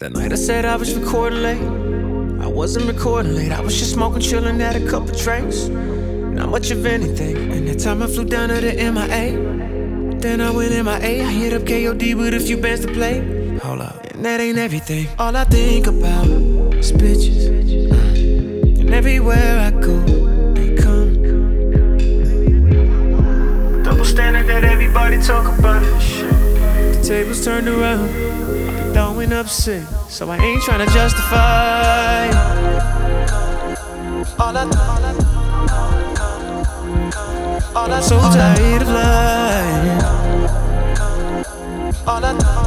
That night I said I was recording late. I wasn't recording late, I was just smoking, chilling, had a couple drinks. Not much of anything. And that time I flew down to the MIA. Then I went MIA, I hit up KOD with a few bands to play. Hold up, and that ain't everything. All I think about is bitches. And everywhere I go, they come. Double standard that everybody talk about. The tables turned around, I be throwing up sick, so I ain't tryna justify. I'm so tired of lying.